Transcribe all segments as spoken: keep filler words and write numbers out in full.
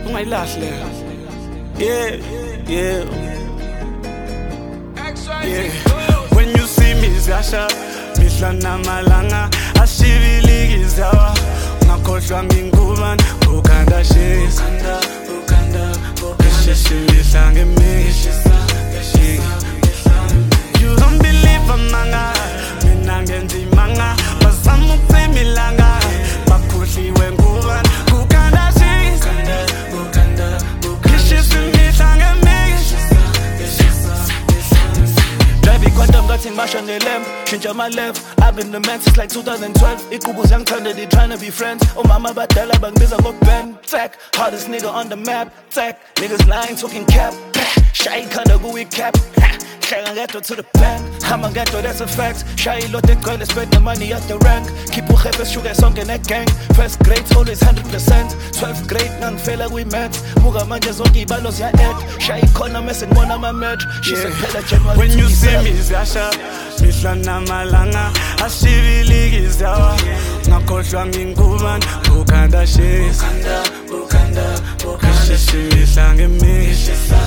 ungayilahle. Yeah, yeah, yeah. When you see me zasha, mihla namalanga ashibilikizawa. Ngakhohlwa nginguban, ukhanda shisa, ukhanda, ukhanda shisa ngemishisa. You don't believe amanga, mina ngenza imanga, bazama ukuphemilanga, bakhohliwe nguban, ukhanda shisa, ukhanda, ukhanda shisa ngemishisa. Driving quantum, got in mash on the lamp. Change on my left. I've been the man since like two thousand twelve. Ikubus young turn, they tryna be friends. Oh mama, but tell her bang biz go pen. Tech, hardest nigga on the map. Tech, niggas lying, talking cap. Shy kinda go with cap. I'ma get to the bank. I'ma get to that's a fact. Shy lot the girl, spend the money at the rank. Keep your head sugar song in that gang. First grade, always one hundred percent. twelfth grade, none fail like we met. Muga manja zongi balos ya egg. Shy corner messing one of my match. She said, Pella General. When you see me, Zasha, mihla namalanga ashibilikizawa. Ngakhohlwa nginguban, ukhanda shisa, ukhanda, ukhanda shisa ngemishisa.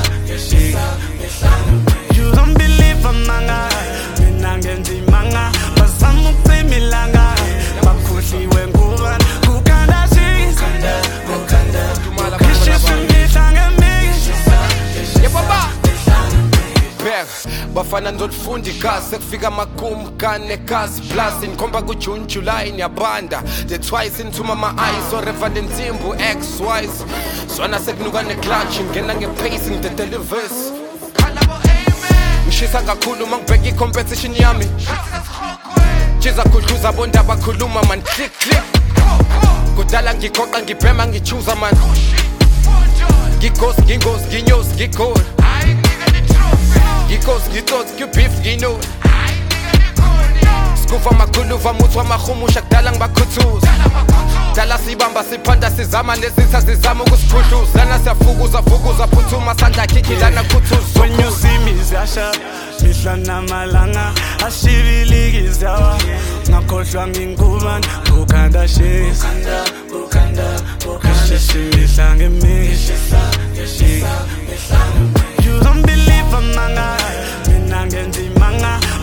You don't believe amanga, mina ngenza imanga, bazama ukuphemilanga, bakhohliwe nguban, ukhanda shisa, ukhanda, ukhanda shisa ngemishisa. Bafana ndolifunda igazi sekufika makumu kanekazi plus inkomba ku June July niyabanda the twice into my eyes so Reverend Nzimbu X wise sona sekunuka ne clutch ngena nge pacing the delivers ngishisa kakhulu mangibheka I competition yami chiza kudluza bonda bakhuluma man click click kudala ngikhoqa ngibhema ngichuza man ngighost ngingos nginyos ngigol Gikos, gitos, gipif, gino Skufa makulu, vamutwa mahumusha Kudala ngibakhuthuz Dala sibamba, siphanda, sizama Lezitha zizama ukusikhudluz Lana siyafukuza, fukuza, phuthuma Sandla kiki, lana khuthuz When you see me, Zasha mihla namalanga ashibilikizawa. Ngakhohlwa nginguban, ukhanda shisa, ukhanda, ukhanda shisa ngemishisa. You don't believe amanga, mina ngenza imanga,